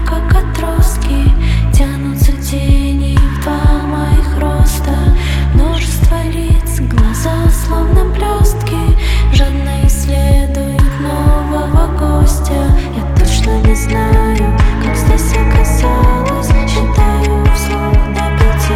как отростки, тянутся тени в два моих роста. Множество лиц, глаза словно блестки, жадно исследуют нового гостя. Я точно не знаю, как здесь оказалось, считаю вслух до 5.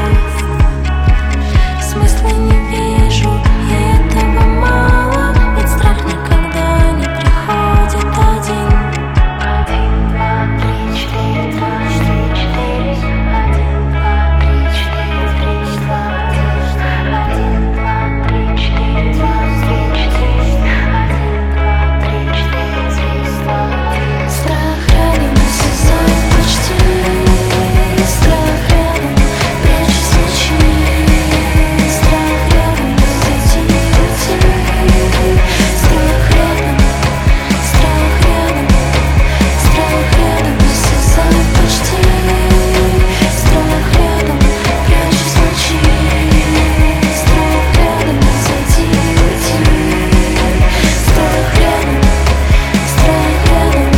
Смысла не вижу, и этого мало, ведь страх никогда не приходит один. 1, 2, 3, 4, 2, 4, 4. 1, 2, 3, 4, 3, 2, 1, 2, 3, 4, 2, 3, 4. 1, 2, 3, 4, 3, 2, 1. Страх рядом осязает почти. Страх рядом, прячь свечи. Страх рядом, зайти, уйти. Страх рядом, страх рядом, страх рядом осязает почти. Страх рядом, прячь свечи. Страх рядом, зайти, уйти. Страх рядом, страх рядом.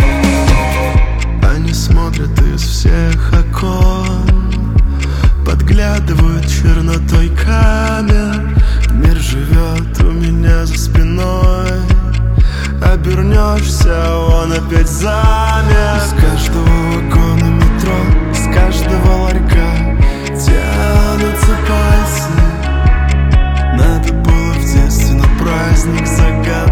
Они смотрят из всех окон, подглядывают чернотой камер. Мир живет у меня за спиной, обернешься, он опять замер. С каждого вагона метро, с каждого ларька тянутся пальцы. Надо было в детстве на праздник загадать.